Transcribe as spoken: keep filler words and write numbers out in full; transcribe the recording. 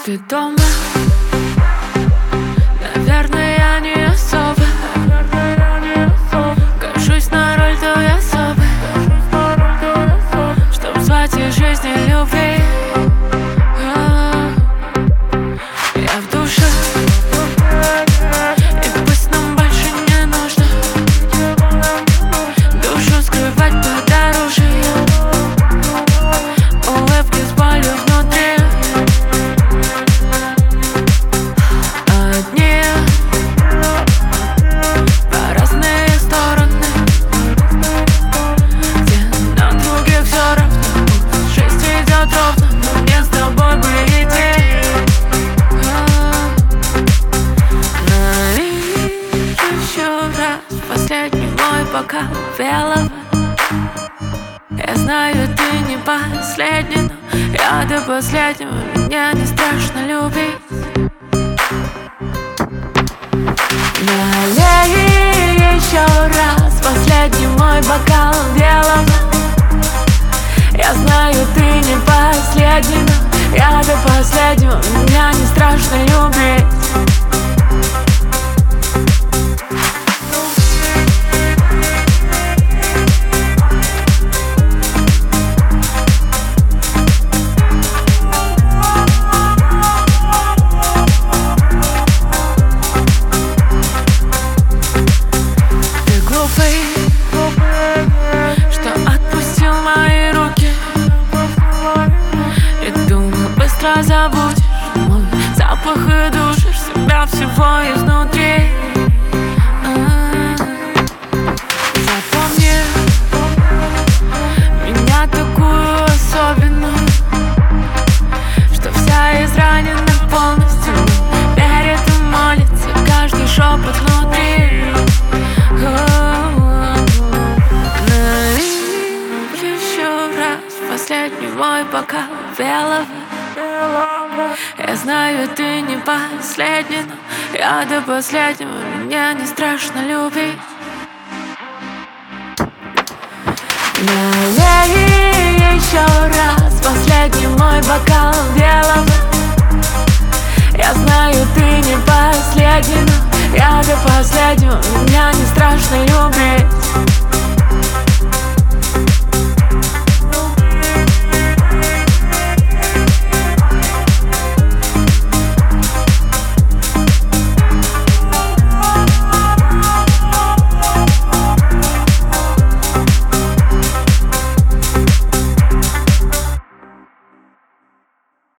Ты дома? Наверное, я не особо. Кажусь на роль той особы, чтоб звать из жизни любви. Я в душе, и пусть нам больше не нужно душу скрывать подороже. Улыбки с болью внутри, одни по разные стороны, где нам других все равно. Жизнь идет ровно, но мне с тобой бы идти. Налей еще раз последний мой бокал белого. Я знаю, ты не последний, но я до последнего, меня не страшно любить. Налей еще раз последний мой бокал белого. Я знаю, ты не последний, но я до последнего, меня не страшно любить. Что отпустил мои руки и думал, быстро забудешь мой запах и душишь себя всего изнутри. Запомни меня такую особенную, что вся изранена полностью, верит и молится каждый шепот внутри. Последний мой бокал белого. Я знаю, ты не последний, но я до последнего, меня не страшно любить. Налей еще раз последний мой бокал белого. Я знаю, ты не последний, но я до последнего, меня не страшно любить.